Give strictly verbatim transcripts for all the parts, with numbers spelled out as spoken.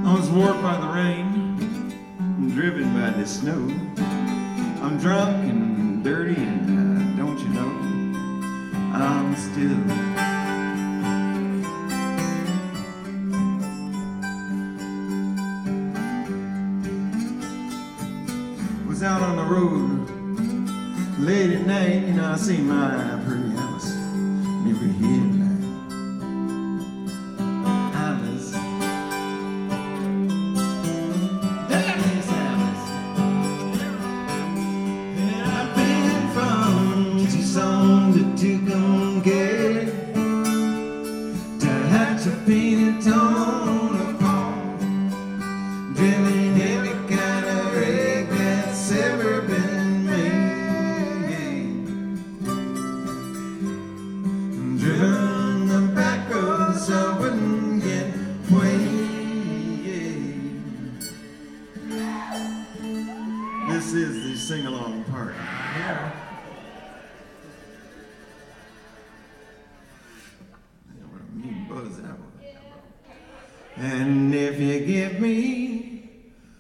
I was warped by the rain, driven by the snow. I'm drunk and dirty and uh, don't you know, I'm still was out on the road late at night, and I see my pretty Alice never here. This is the sing-along part. Yeah. What a mean buzz that was. And if you give me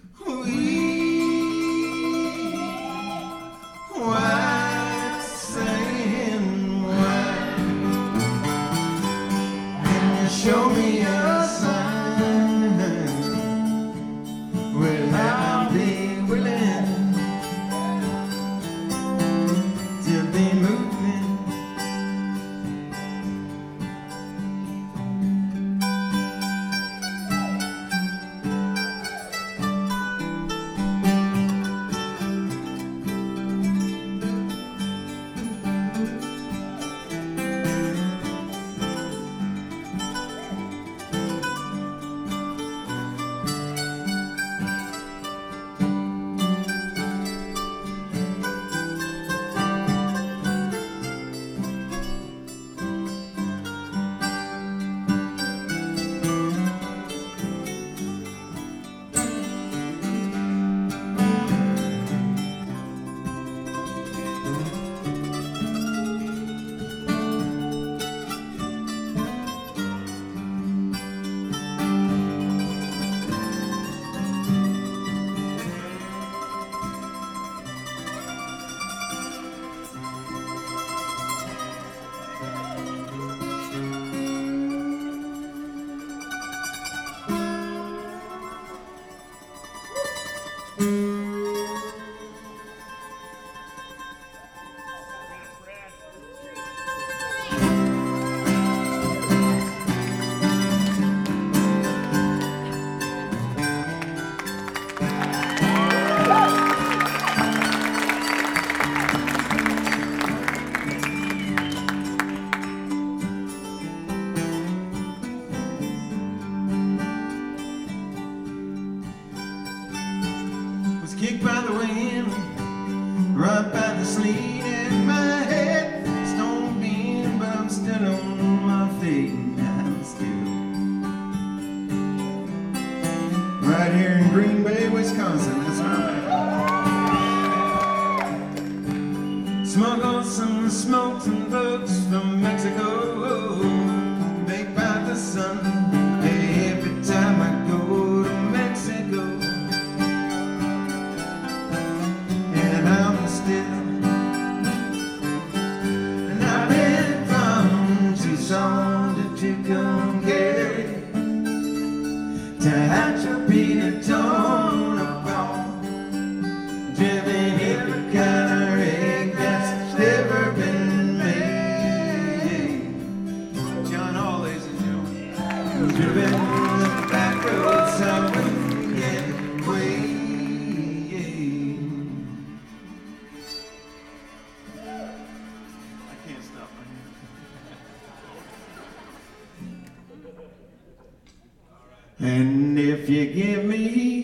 white sand wine, and you show me a sign, well, I'll be willing to be moving. Kicked by the wind, right by the sleet in my head. Stone beam, but I'm still on my feet. I'm still right here in Green Bay, Wisconsin. That's right. Smuggled some smokes and bugs from Mexico, baked by the sun. Every time I go to Mexico, and I've been from Tucson to Tucumcari to Hatchapeta, Tonopah, driven every kind of rig that's ever been made. John Hall, ladies and gentlemen, driven the back roads somewhere getting way. And if you give me